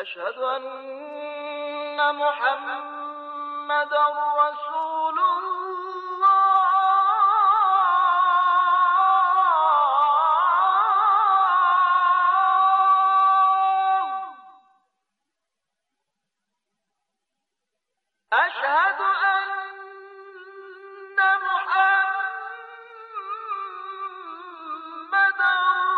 أشهد أن محمدا رسول الله. أشهد أن محمدا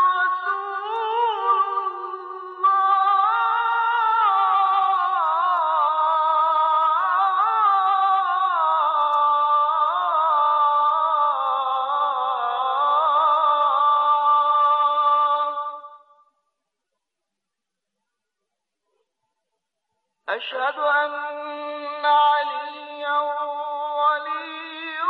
أشهد أن عليا ولي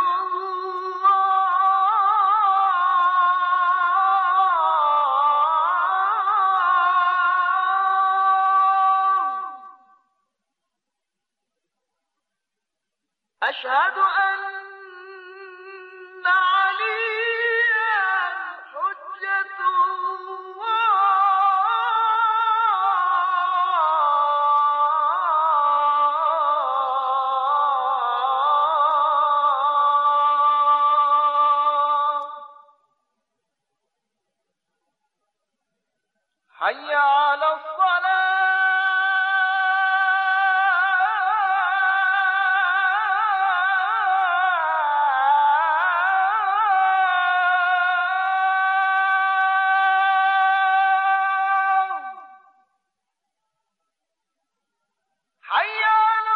الله. أشهد أن عليا حجة حي على الصلاة. حي على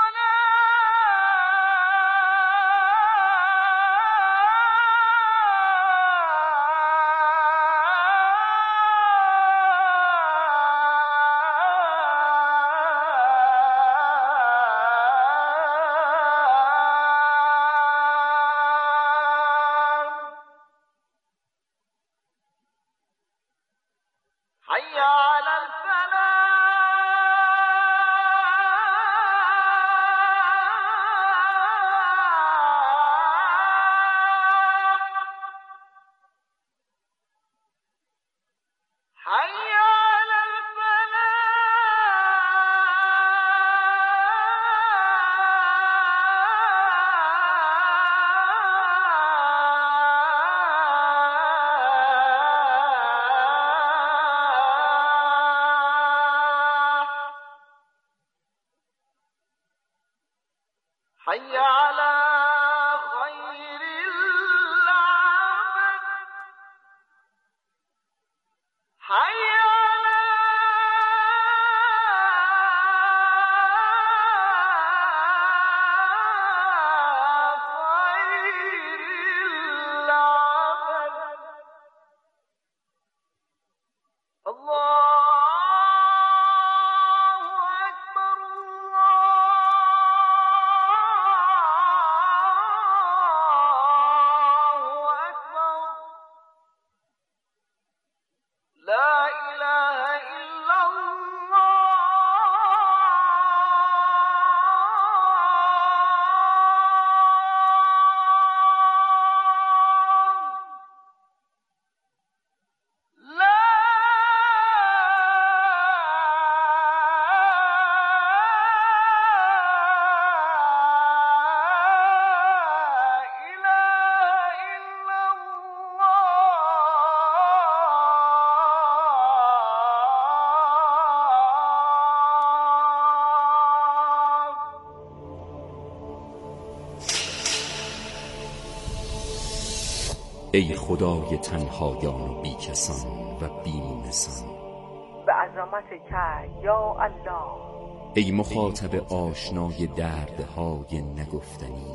حي على الفلاح. حي على حي على خير العمل. حي على خير العمل. الله لا إله إلا الله. لا إله إلا ای خدای تنهایان و بیکسان و بیمونسان، به عظمتک یا الله. ای مخاطب آشنای دردهای نگفتنی،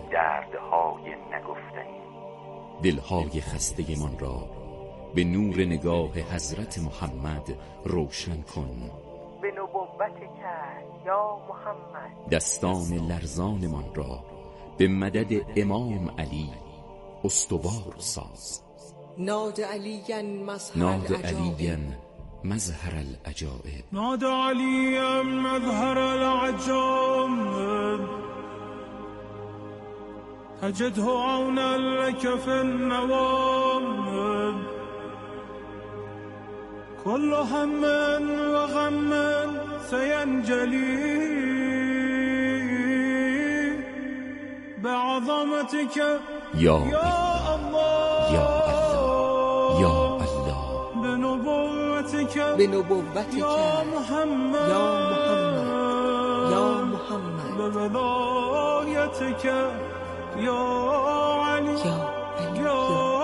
دلهای خسته من را به نور نگاه حضرت محمد روشن کن. به نبوتک یا محمد. دستان لرزان من را به مدد امام علی استوار ساز. ناد علیاً مظهر العجائب. ناد علیاً مظهر العجائب. تجده عونا لك في النوام. كل هم وغم سينجلي بعظمتك يا الله يا الله يا الله بنبوتك يا محمد يا محمد بولايتك يا علي يا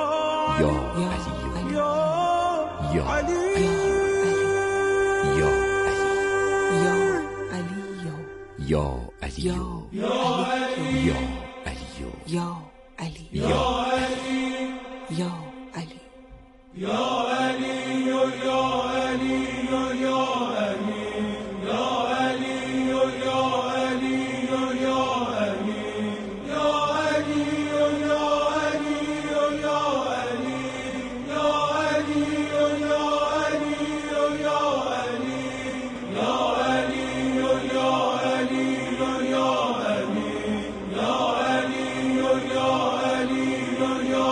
علي يا علي يا يا علي يا علي يا علي يا علي يا علي يا يا علي يا علي يا علي يا علي يا علي يا علي يا علي يا علي يا علي يا علي يا علي يا علي يا علي يا علي يا علي يا علي يا علي يا علي يا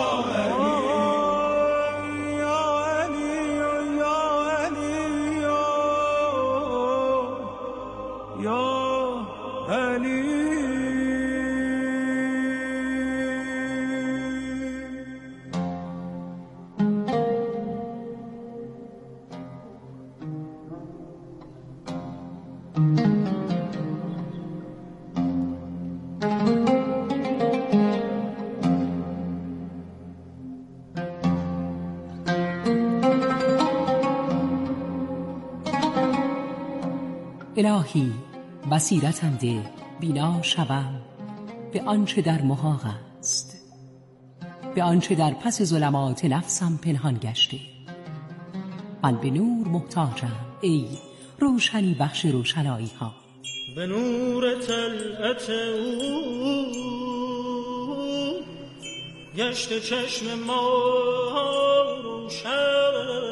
الهی بصیرتم ده بینا شوم به آنچه در محاق است، به آنچه در پس ظلمات نفسم پنهان گشته. من به نور محتاجم ای روشنی بخش روشنایی ها. به نور طلعت او گشت چشم ما روشن،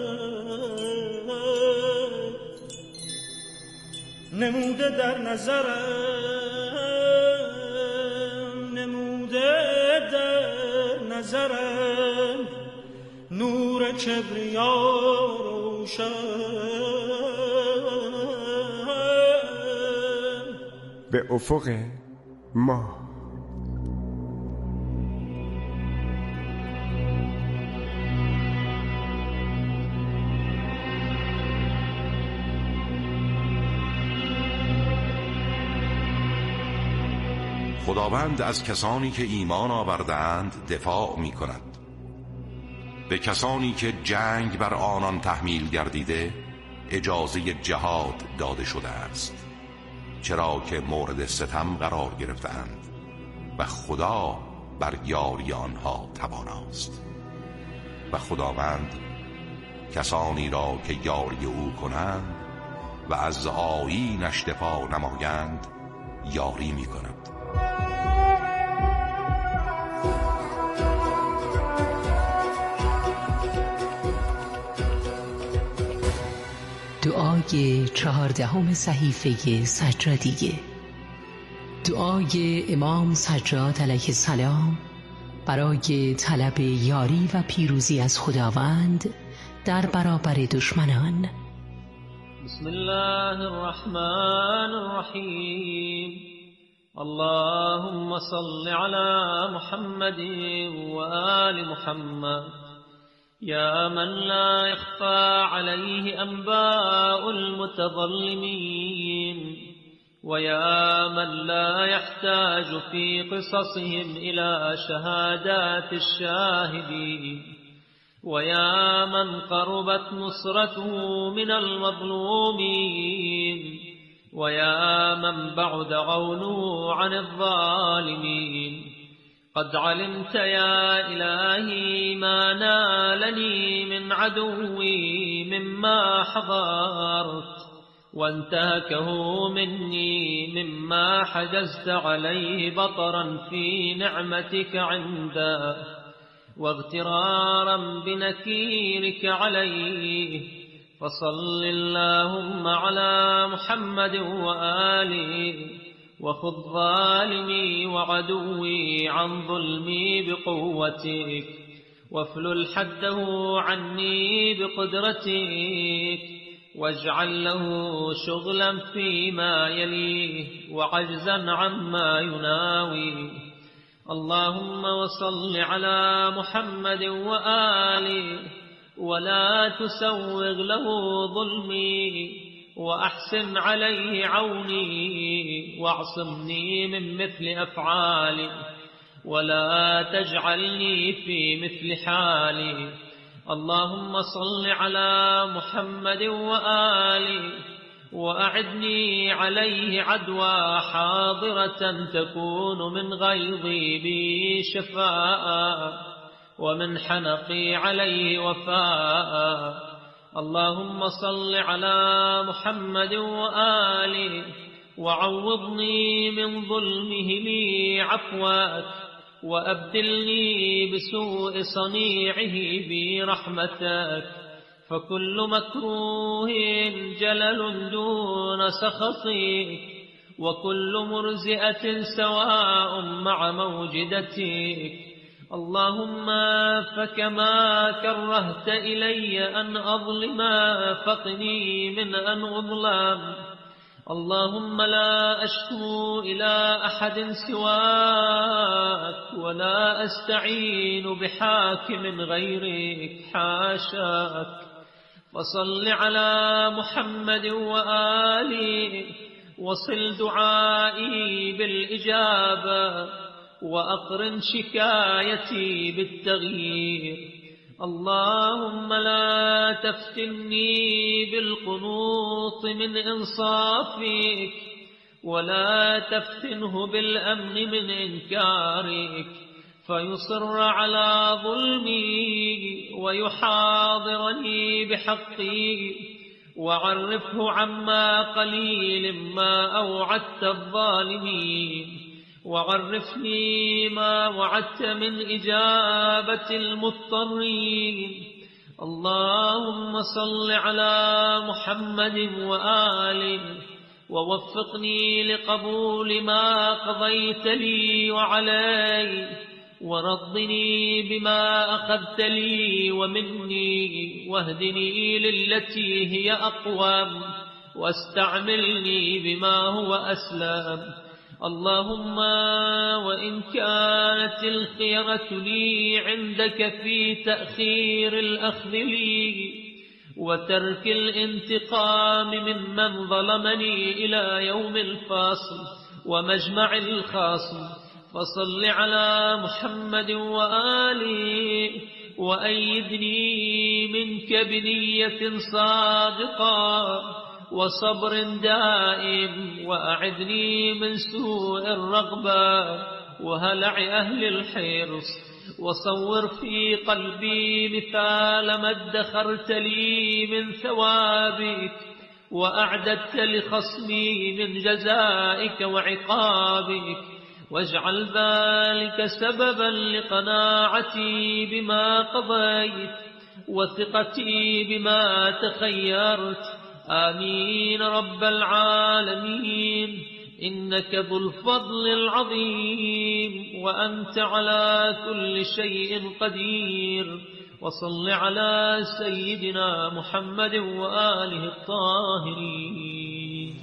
نموده در نظرم، نموده در نظرم نور کبریا روشن. به افق ما خداوند از کسانی که ایمان آوردند دفاع می کند. به کسانی که جنگ بر آنان تحمیل گردیده اجازه جهاد داده شده است، چرا که مورد ستم قرار گرفتند و خدا بر یاری آنها تواناست. و خداوند کسانی را که یاری او کنند و از آیینش دفاع نمایند یاری می کند. دعای 14 صحیفه سجادیه. دعای امام سجاد علیه السلام برای طلب یاری و پیروزی از خداوند در برابر دشمنان. بسم الله الرحمن الرحیم. اللهم صل على محمد وآل محمد يا من لا يخفى عليه أنباء المتظلمين، ويا من لا يحتاج في قصصهم إلى شهادات الشاهدين، ويا من قربت نصرته من المظلومين، ويا من بعد عونه عن الظالمين. قد علمت يا إلهي ما نالني من عدوي مما حضرت، وانتهكه مني مما حجزت عليه بطرا في نعمتك عنده، واغترارا بنكيرك عليه. فصل اللهم على محمد وآله، وخذ ظالمي وعدوي عن ظلمي بقوتك، وافلل حده عني بقدرتك، واجعل له شغلا فيما يليه وعجزا عما يناوي. اللهم وصل على محمد وآله ولا تسوغ له ظلمي وأحسن عليه عوني واعصمني من مثل أفعالي ولا تجعلني في مثل حالي. اللهم صل على محمد وآله وأعدني عليه عدوى حاضرة تكون من غيظي بي شفاء ومن حنقي عليه وفاء. اللهم صل على محمد وآله وعوضني من ظلمه لي عفوك وأبدلني بسوء صنيعه برحمتك. فكل مكروه جلل دون سخطك وكل مرزئة سواء مع موجدتك. اللهم فكما كرهت إلي أن أظلم فقني من أن أظلم. اللهم لا أشكو إلى أحد سواك ولا أستعين بحاكم غيرك حاشاك. فصل على محمد وآله وصل دعائي بالإجابة وأقرن شكايتي بالتغيير. اللهم لا تفتني بالقنوط من إنصافك ولا تفتنه بالأمن من إنكارك فيصر على ظلمي ويحاضرني بحقي. وعرفه عما قليل ما أوعدت الظالمين وعرفني ما وعدت من إجابة المضطرين. اللهم صل على محمد وآله ووفقني لقبول ما قضيت لي وعلي ورضني بما أخذت لي ومني واهدني للتي هي أقوم واستعملني بما هو أسلم. اللهم وإن كانت الخيرة لي عندك في تأخير الأخذ لي وترك الانتقام ممن ظلمني إلى يوم الفاصل ومجمع الخاصم فصل على محمد وآله وأيدني منك بنية صادقة وصبر دائم وأعدني من سوء الرغبة وهلع أهل الحرص وصور في قلبي مثال ما ادخرت لي من ثوابك وأعددت لخصمي من جزائك وعقابك واجعل ذلك سببا لقناعتي بما قضيت وثقتي بما تخيرت. آمين رب العالمين. إنك ذو الفضل العظيم وأنت على كل شيء قدير. وصل على سيدنا محمد وآله الطاهرين.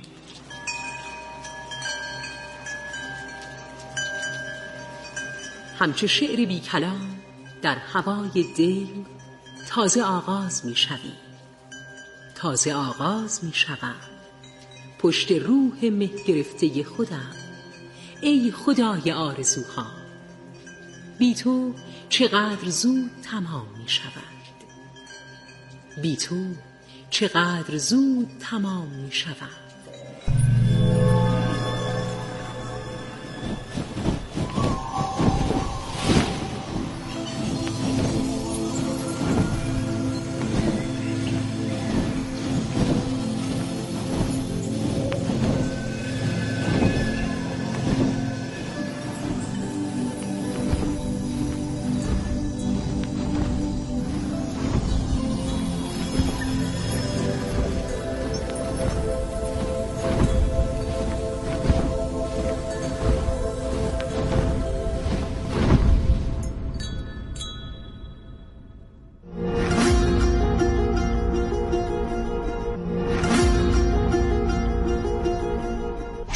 همچو شعر بی کلام در هوای دل تازه آغاز می شوی. تازه آغاز می شوم پشت روح مه گرفته خودم. ای خدای آرزوها بی تو چقدر زود تمام می شود. بی تو چقدر زود تمام می شود.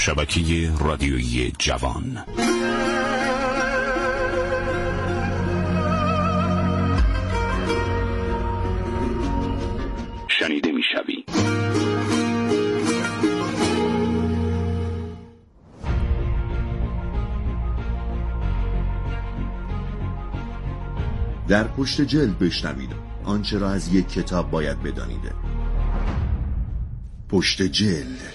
شبکه رادیویی جوان. شنیده می‌شوی. در پشت جلد بشنوید آنچه را از یک کتاب باید بدانید. پشت جلد.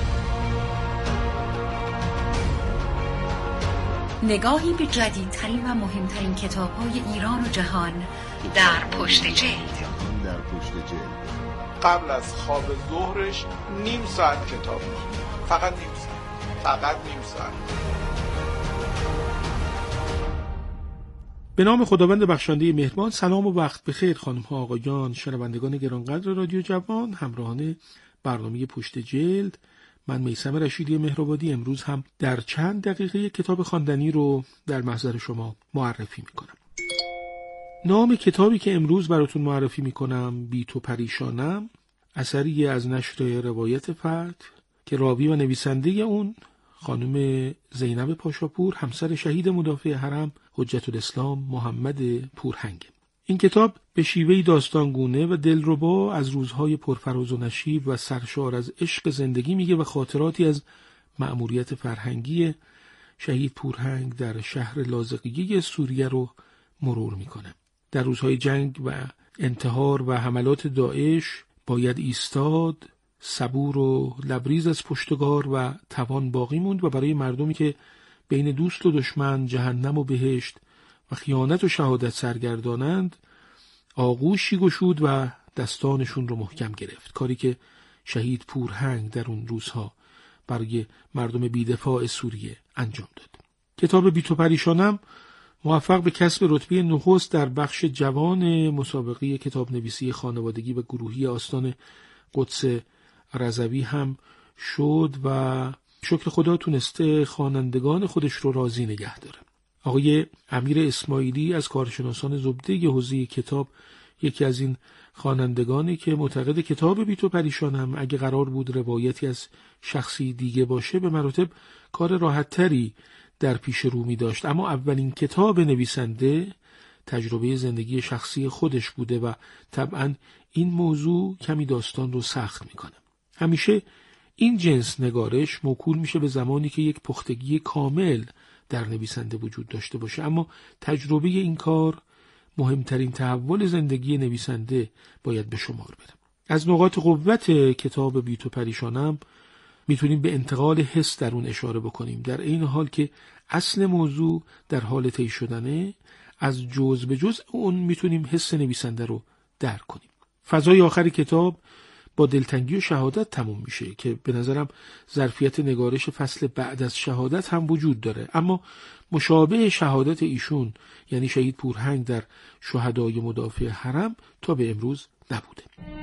نگاهی به جدیدترین و مهمترین کتاب‌های ایران و جهان در پشت جلد. قبل از خواب ظهرش نیم ساعت کتاب می‌خونه. فقط نیم ساعت. به نام خداوند بخشنده مهربان. سلام و وقت بخیر خانم‌ها، آقایان، شنوندگان گرانقدر رادیو جوان، همراهان برنامه پشت جلد. من میثم رشیدی مهرآبادی امروز هم در چند دقیقه کتاب خواندنی رو در محضر شما معرفی میکنم. نام کتابی که امروز براتون معرفی میکنم بی تو پریشانم، اثری از نشر روایت فرد که راوی و نویسنده اون خانم زینب پاشاپور، همسر شهید مدافع حرم حجت الاسلام محمد پورهنگ. این کتاب به شیوهی داستانگونه و دلربا از روزهای پرفراز و نشیب و سرشار از عشق زندگی میگه و خاطراتی از مأموریت فرهنگی شهید پورهنگ در شهر لاذقیه سوریه رو مرور میکنه. در روزهای جنگ و انتحار و حملات داعش باید ایستاد، صبور و لبریز از پشتگار و توان باقی موند و برای مردمی که بین دوست و دشمن، جهنم و بهشت و خیانت و شهادت سرگردانند آغوشی گشود و دستانشون رو محکم گرفت، کاری که شهید پورهنگ در اون روزها برای مردم بی‌دفاع سوریه انجام داد. کتاب بی تو پریشانم موفق به کسب رتبه نخست در بخش جوان مسابقه کتاب نویسی خانوادگی و گروهی آستان قدس رضوی هم شد و شکر خدا تونسته خوانندگان خودش رو راضی نگه داره. آقای امیر اسماعیلی از کارشناسان زبده حوزه کتاب یکی از این خوانندگانی که معتقد کتاب بی تو پریشانم اگه قرار بود روایتی از شخصی دیگه باشه به مراتب کار راحت‌تری در پیش رو می داشت، اما اولین کتاب نویسنده تجربه زندگی شخصی خودش بوده و طبعاً این موضوع کمی داستان رو سخت میکنه. همیشه این جنس نگارش موکول میشه به زمانی که یک پختگی کامل در نویسنده وجود داشته باشه، اما تجربه این کار مهمترین تحول زندگی نویسنده باید به شمار بره. از نقاط قوت کتاب بی تو پریشانم میتونیم به انتقال حس در اون اشاره بکنیم، در این حال که اصل موضوع در حال طی شدنه، از جزء به جزء اون میتونیم حس نویسنده رو درک کنیم. فضای آخر کتاب با دلتنگی و شهادت تموم میشه که به نظرم ظرفیت نگارش فصل بعد از شهادت هم وجود داره، اما مشابه شهادت ایشون یعنی شهید پورهنگ در شهدای مدافع حرم تا به امروز نبوده.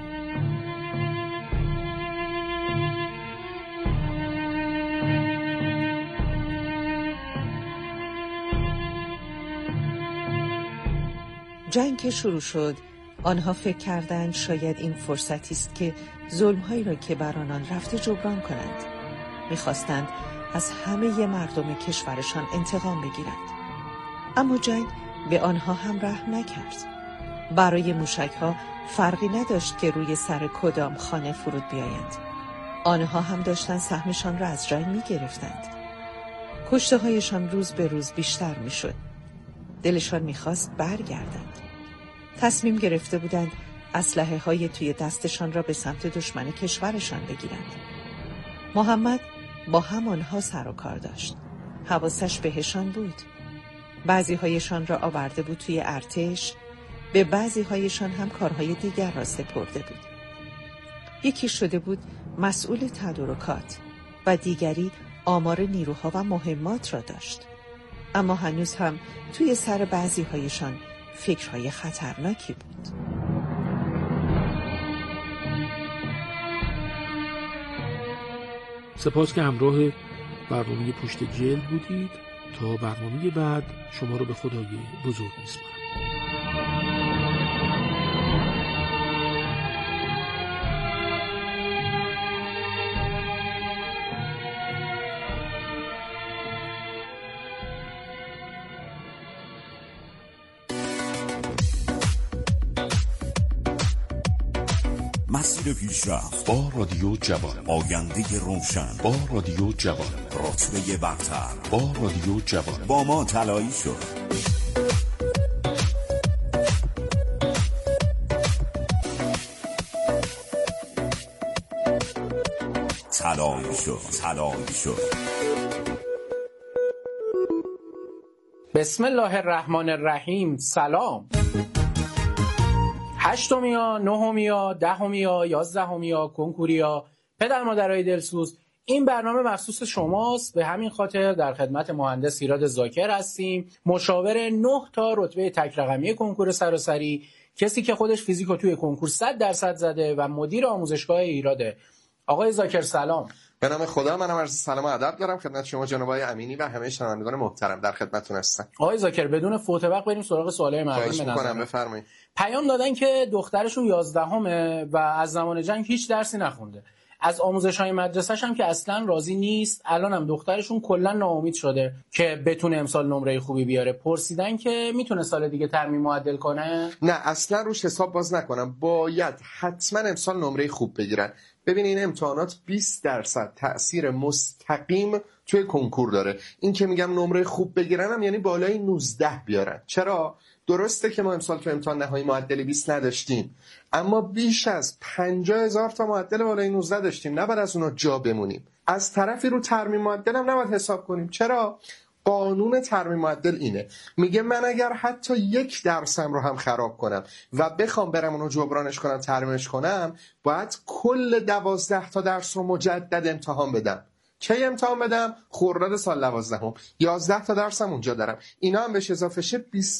جنگ که شروع شد آنها فکر کردند شاید این فرصتی است که ظلم‌هایی را که بر آنان رفته جبران کنند. می‌خواستند از همه مردم کشورشان انتقام بگیرند. اما جنگ به آنها هم رحم نکرد. برای موشک‌ها فرقی نداشت که روی سر کدام خانه فرود بیایند. آنها هم داشتند سهمشان را از جنگ می‌گرفتند. کشته‌هایشان روز به روز بیشتر می‌شد. دلشان می‌خواست برگردند. تصمیم گرفته بودند اسلحه های توی دستشان را به سمت دشمن کشورشان بگیرند. محمد با همانها سر و کار داشت. حواسش بهشان بود. بعضی هایشان را آورده بود توی ارتش، به بعضی هایشان هم کارهای دیگر را سپرده بود. یکی شده بود مسئول تدارکات و دیگری آمار نیروها و مهمات را داشت. اما هنوز هم توی سر بعضی هایشان فکرهای خطرناکی بود. سپاس که همراه برنامه پشت جلد بودید. تا برنامه بعد شما رو به خدای بزرگ میسپارم. مسیر پیشرفت با رادیو جوان، آینده روشن با رادیو جوان، رتبه برتر با رادیو جوان. با ما طلایی شد. طلایی شد. بسم الله الرحمن الرحیم. سلام. 8میا، 9میا، 10میا، 11میا، کنکوریا، پدر مادرای دلسوز، این برنامه مخصوص شماست. به همین خاطر در خدمت مهندس ایراد زاکر هستیم، مشاور 9 تا رتبه تک رقمی کنکور سراسری، کسی که خودش فیزیکو توی کنکور 100% زده و مدیر آموزشگاه ایراده. آقای زاکر سلام. به نام خدا، منم عرض سلام و ادب دارم خدمت شما جناب آقای امینی و همه شنوندگان محترم، در خدمتتون هستم. آقای زاکر بدون فوت وقت بریم سراغ سوالای مردم. خواهش می‌کنم، بفرمایید. پیام دادن که دخترشون 11مه و از زمان جنگ هیچ درسی نخونده. از آموزش‌های مدرسه‌ش هم که اصلاً راضی نیست. الان هم دخترشون کلاً ناامید شده که بتونه امسال نمره خوبی بیاره. پرسیدن که میتونه سال دیگه ترمیم معدل کنه؟ نه، اصلاً روش حساب باز نکنم. باید حتما امسال نمره خوب بگیرن. ببین این امتحانات 20% تأثیر مستقیم توی کنکور داره. این که میگم نمره خوب بگیرنم یعنی بالای 19 بیارن. چرا؟ درسته که ما امسال تو امتحان نهایی معدل 20 نداشتیم، اما بیش از 50,000 تا معدل بالای 19 داشتیم. نباید از اونا جا بمونیم. از طرفی رو ترمیم معدل هم نباید حساب کنیم. چرا؟ قانون ترمیم معدل اینه، میگه من اگر حتی 1 درسم رو هم خراب کنم و بخوام برم اونو جبرانش کنم، ترمیمش کنم، باید کل 12 تا درس رو مجدد امتحان بدم. کی امتحان بدم؟ خرداد سال 12ام. 11 تا درسم اونجا دارم، اینا هم بهش اضافه شه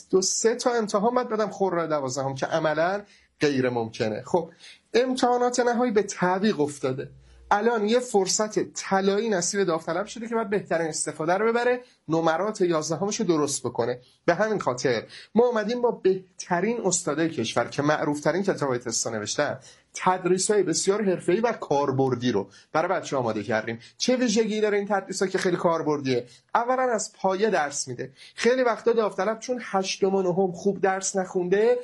23 تا امتحان باید بدم خرداد 12ام که عملاً غیر ممکنه. خب امتحانات نهایی به تعویق افتاده. الان یه فرصت طلایی نصیب داوطلب شده که باید بهترین استفاده رو ببره، نمرات 11همش رو درست بکنه. به همین خاطر ما اومدیم با بهترین استادای کشور که معروف‌ترین کتابای تست نوشتن، تدریس‌های بسیار حرفه‌ای و کاربردی رو برای بچه‌ها آماده کردیم. چه ویژگی داره این تدریس‌ها که خیلی کاربردیه؟ اولا از پایه درس میده. خیلی وقتا داوطلب چون 8 و 9 خوب درس نخونده،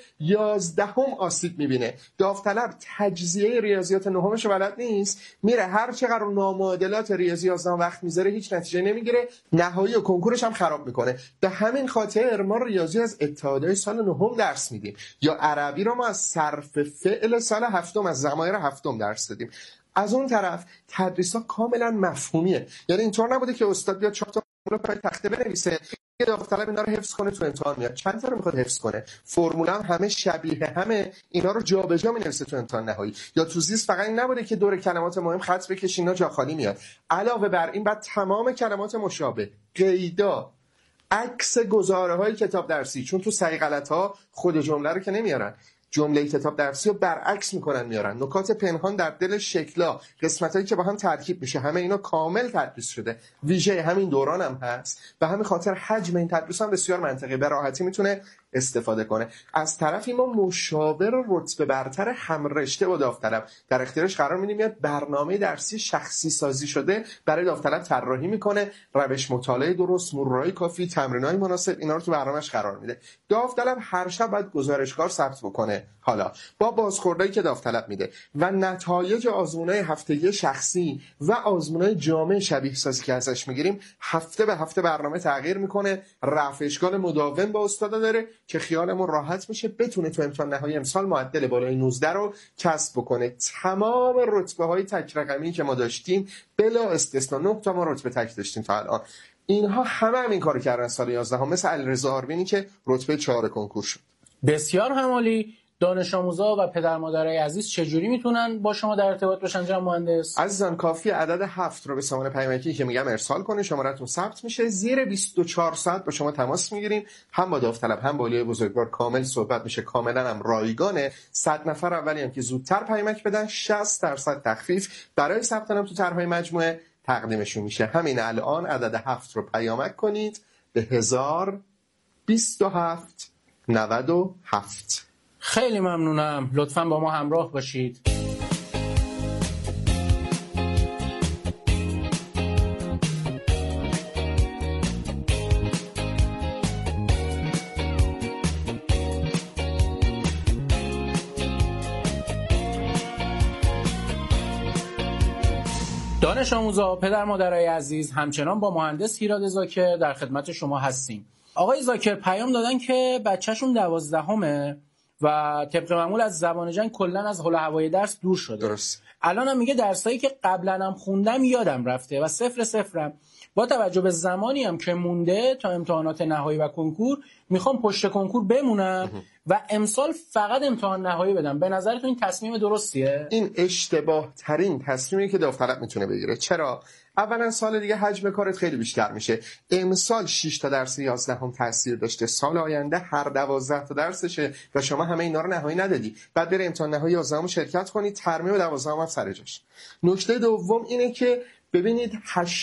11 آسیب میبینه. داوطلب تجزیه ریاضیات 9 رو بلد نیست، میره هر چقدر نامعادلات ریاضی 11 وقت میذاره هیچ نتیجه نمیگیره، نهایی و کنکورش هم خراب میکنه. به همین خاطر ما ریاضی از ابتدای سال 9 درس میدیم، یا عربی رو ما از صرف فعل سال 7 از ضمایر 7 درس دادیم. از اون طرف تدریس‌ها کاملا مفهومیه، یعنی اینطور نبوده که استاد بیاد 4 تا فرمول پای تخته بنویسه، یه داوطلب اینا رو حفظ کنه تو امتحان میاد. چند تا رو میخواد حفظ کنه؟ فرمول هم همه شبیه همه، اینا رو جابجا مینویسه تو امتحان نهایی. یا تو زیست فقط این نبوده که دور کلمات مهم خط بکشین اینا جا خالی میاد. علاوه بر این بعد تمام کلمات مشابه، قیدا، عکس گزاره‌های کتاب درسی، چون تو صحیح غلط‌ها خود جمله رو که نمیارن، جمله کتاب درسی رو برعکس میکنن میارن، نکات پنهان در دل شکلا، قسمتایی که با هم ترکیب میشه، همه اینا کامل تدریس شده. ویژه همین دوران هم هست. به همین خاطر حجم این تدریس هم بسیار منطقی، به راحتی میتونه استفاده کنه. از طرفی ما مشاور رتبه برتر هم رشته با داوطلب در اختیارش قرار میدیم، یاد برنامه درسی شخصی سازی شده برای داوطلب طراحی میکنه، روش مطالعه درست، مرورای کافی، تمرینای مناسب، اینا رو تو برنامه‌اش قرار میده. داوطلب هر شب باید گزارشگار ثبت بکنه، حالا با بازخوردایی که داوطلب میده و نتایج آزمونای هفتگی شخصی و آزمونای جامع شبیه سازی که ازش میگیریم، هفته به هفته برنامه تغییر میکنه، رفع اشکال مداوم با استادا داره که خیالمون راحت میشه بتونه تو امتحان نهایی امسال معدل بالای 19 رو کسب بکنه. تمام رتبه‌های تک رقمی که ما داشتیم بلا استثنا، 9 تا ما رتبه تک داشتیم تا الان، اینها همه این کارو کردن سال 11 مثل علیرضا آروینی که رتبه 4 کنکور شد. بسیار همالی. دانش آموزا و پدر مادرای عزیز چجوری میتونن با شما در ارتباط باشن جناب مهندس؟ عزیزان کافی عدد 7 رو به سامان پیامکی که میگم ارسال کنید، شماره‌تون ثبت میشه، زیر 24 ساعت با شما تماس میگیریم، هم با داوطلب هم با اولیای بزرگوار کامل صحبت میشه، کاملا هم رایگانه. 100 نفر اولی هم که زودتر پیامک بدن 60% تخفیف برای ثبت نام تو طرح‌های مجموعه تقدیمشون میشه. همین الان عدد 7 رو پیامک کنید به 102797. خیلی ممنونم، لطفاً با ما همراه باشید. دانش آموزا، پدر مادرای عزیز، همچنان با مهندس هیراد زاکر در خدمت شما هستیم. آقای زاکر پیام دادن که بچه‌شون 12مه و طبق معمول از زبان جنگ کلا از حول هوای درس دور شده. درست. الان هم میگه درسایی که قبلا هم خوندم یادم رفته و صفرم. با توجه به زمانی هم که مونده تا امتحانات نهایی و کنکور میخوام پشت کنکور بمونم و امسال فقط امتحان نهایی بدم. به نظرتون این تصمیم درستیه؟ این اشتباه ترین تصمیمی که داوطلب میتونه بگیره. چرا؟ اولا سال دیگه حجم کارت خیلی بیشتر میشه. امسال 6 تا درس 11 هم تاثیر داشته، سال آینده هر 12 تا درسشه و شما همه اینا رو نهایی ندادی. بعد بره امتحان نهایی 11 شرکت کنید، ترمیم 12 هم سر جاش. نکته دوم اینه که ببینید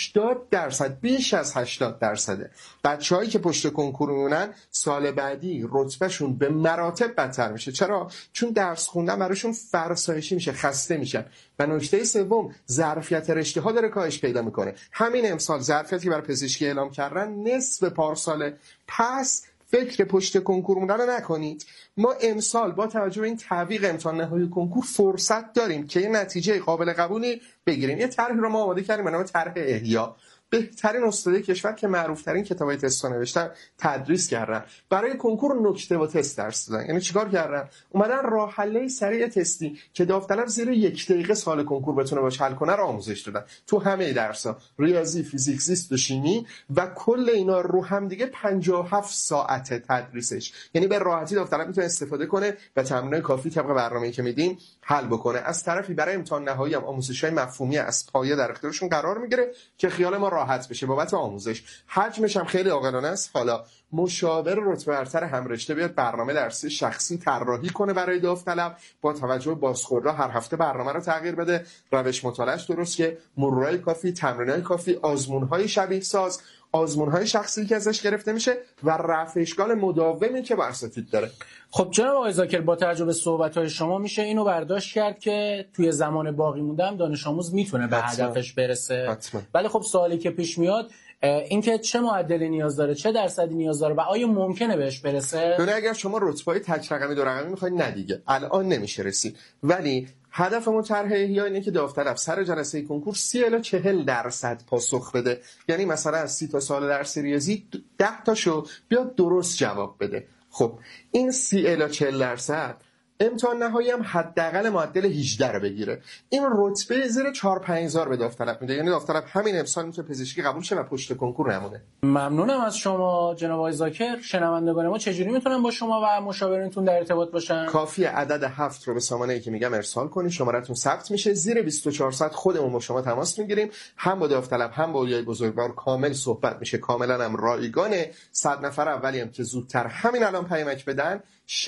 80% بیش از 80% بچه‌هایی که پشت کنکور میمونن سال بعدی رتبهشون به مراتب بدتر میشه. چرا؟ چون درس خوندن براشون فرسایشی میشه، خسته میشن. و نکته سوم، ظرفیت رشته ها داره کاهش پیدا میکنه. همین امسال ظرفیتی برای پزشکی اعلام کردن نصف پارساله. پس فکر پشت کنکور موندن رو نکنید. ما امسال با توجه به این تعویق امتحان نهایی کنکور فرصت داریم که یه نتیجه قابل قبولی بگیریم. یه طرحی رو ما آماده کردیم به نام طرح احیا. بهترین استادای کشور که معروف‌ترین کتابای تست نوشتن تدریس کردن. برای کنکور نکته و تست درس دادن. یعنی چیکار کردن؟ اومدن راه حل سریع تستی که داوطلب زیر 1 دقیقه سال کنکور بتونه باش حل کنه رو آموزش دادن. تو همه درس‌ها، ریاضی، فیزیک، زیست و شیمی و کل اینا رو هم دیگه 57 ساعت تدریسش. یعنی به راحتی داوطلب میتونه استفاده کنه و تمرینای کافی طبق برنامه‌ای که میدیم حل بکنه. از طرفی برای امتحان نهایی هم آموزش‌های مفهومی از پایه در اختیارشون قرار میگیره که خیال ما راحت بشه بابت آموزش. حجمش هم خیلی عاقلانه است. حالا مشاور رتبه برتر هم رشته بیاد برنامه درسی شخصی طراحی کنه برای داوطلب، با توجه به بازخوردها هر هفته برنامه رو تغییر بده، روش مطالعه‌اش درست که مرورای کافی، تمرینای کافی، آزمون‌های شبیه ساز، آزمون‌های شخصی که ازش گرفته میشه و رفع اشکال مداومی که با اساتید داره. خب جناب آقای زاکر، با توجه به صحبت‌های شما میشه اینو برداشت کرد که توی زمان باقی موندم دانش آموز میتونه به هدفش برسه. ولی خب سوالی که پیش میاد اینکه چه معدلی نیاز داره، چه درصدی نیاز داره و آیا ممکنه بهش برسه؟ دونه اگر شما رتبه‌های تک رقمی دو رقمی می‌خواید نه دیگه الان نمیشه رسید. ولی هدفمون طرح احیا اینه که داوطلب سر جلسه کنکور 30 الی 40% پاسخ بده. یعنی مثلا از 30 تا سوال درس ریاضی 10 تاشو بیاد درست جواب بده. خب این 30 الی 40% امتحان نهایی هم حداقل معدل 18 رو بگیره. این رتبه زیر 4-5000 به داوطلب میده. یعنی داوطلب همین امسال میتونه پزشکی قبول شه و پشت کنکور نمونه. ممنونم از شما جناب آقای زاکر. شنوندگان ما چجوری میتونن با شما و مشاورینتون در ارتباط باشن؟ کافی عدد 7 رو به سامانه‌ای که میگم ارسال کنید، شماره‌تون ثبت میشه. زیر 24 ساعت خودمون با شما تماس میگیریم، هم با داوطلب هم با اولیای بزرگوار کامل صحبت میشه. کاملا هم رایگانه. 100 نفر اولی هم که زودتر همین الان پیامک بدن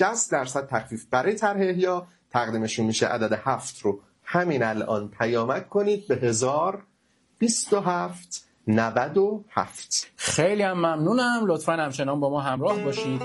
60% تخفیف برای طرح احیا تقدیمشون میشه. عدد 7 رو همین الان پیامک کنید به 102797. خیلی هم ممنونم. لطفاً همچنان با ما همراه باشید.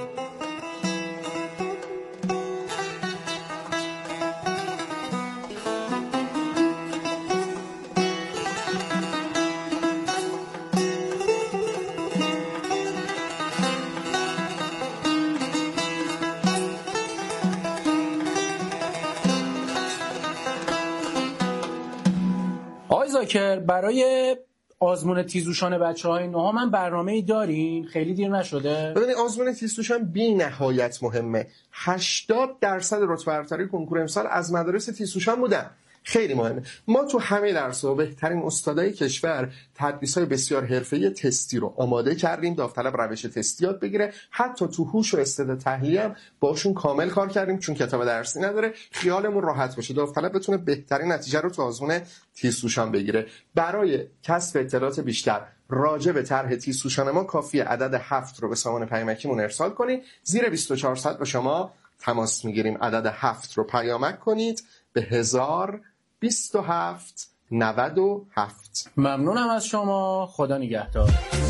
زاکر، برای آزمون تیزهوشان بچه‌های نهم من برنامه‌ای دارین؟ خیلی دیر نشده؟ ببینید آزمون تیزهوشان بی نهایت مهمه. 80% رتبه برتری کنکور امسال از مدارس تیزهوشان بودن. خیلی مهمه. ما تو همه درس‌ها بهترین استادای کشور تدریس‌های بسیار حرفه‌ای تستی رو آماده کردیم. داوطلب روش تستی یاد بگیره. حتی تو هوش و استعداد تحلیلی هم باشون کامل کار کردیم چون کتاب درسی نداره. خیالمون راحت باشه داوطلب بتونه بهترین نتیجه رو تو آزمون تیزهوشان بگیره. برای کسب اطلاعات بیشتر راجع به طرح تیزهوشان ما کافیه عدد 7 رو به سامان پیامکیمون ارسال کنید. زیر 24 ساعت با شما تماس میگیریم. عدد 7 رو پیامک کنید به 102797. ممنونم از شما. خدا نگهدار.